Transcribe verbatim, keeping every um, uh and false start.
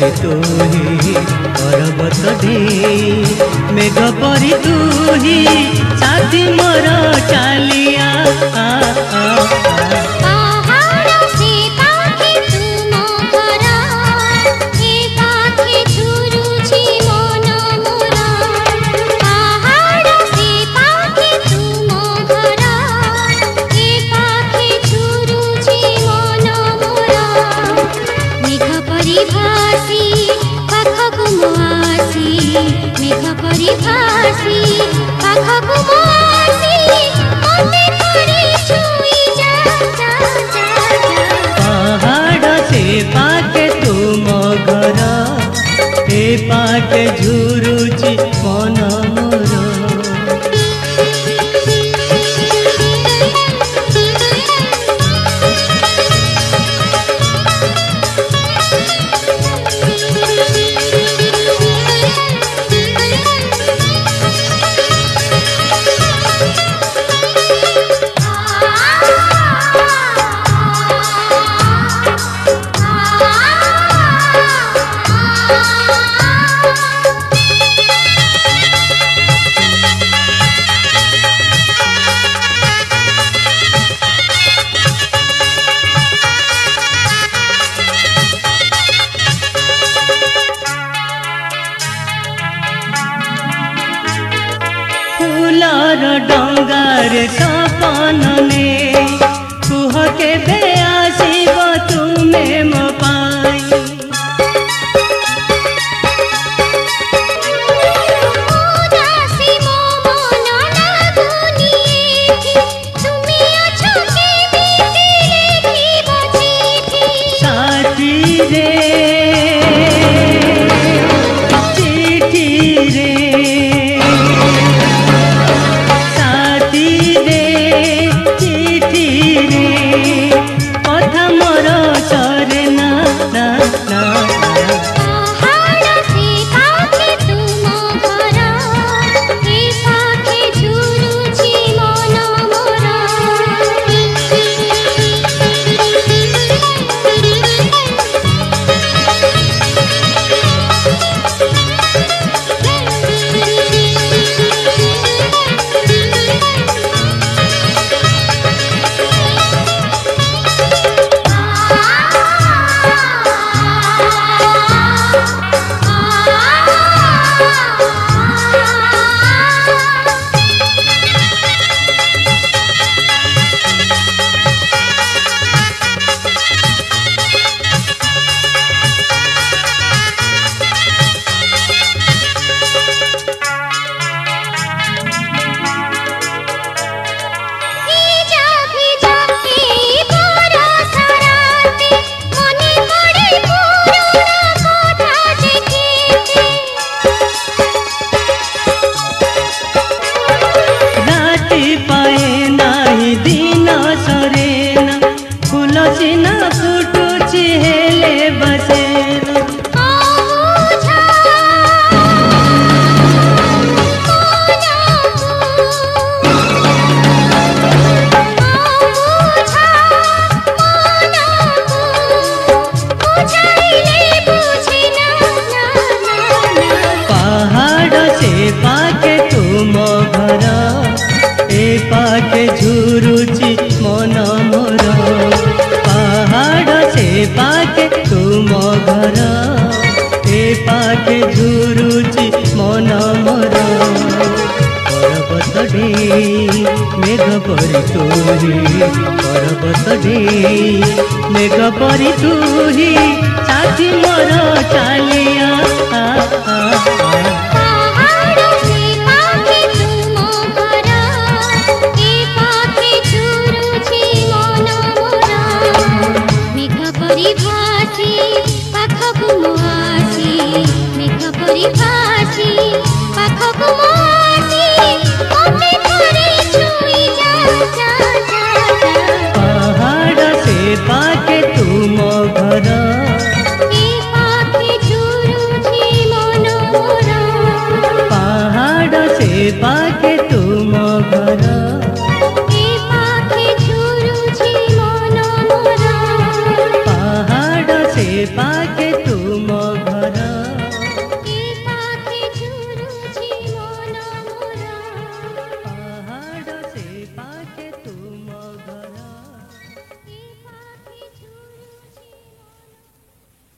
परी तू ही पर्वत ढेई मेघ परी तू ही साथी मोर चालिया आ, आ, आ। मेघ परी भासी पाखकु मोसी मते परी छुई जा जा जा पहाड़ से पाके तुम घर ए पाके झुरुची मन मोर फूलर डंगार सपन ने कुह के आसीब तुमे मो पाई साथी रे चिट्ठी रे पाके तुम घर ए पाके झुरुची मन मोर पहाड़ से पाके तुम घर ए पाके झुरुची मन मोर पर्वत ढेई मेघ परी तू ही पर्वत ढेई मेघ परी तू ही साथी मोर चालिया आ, आ, आ। भासी पाखकु मोसी मेघ परी भासी पाखकु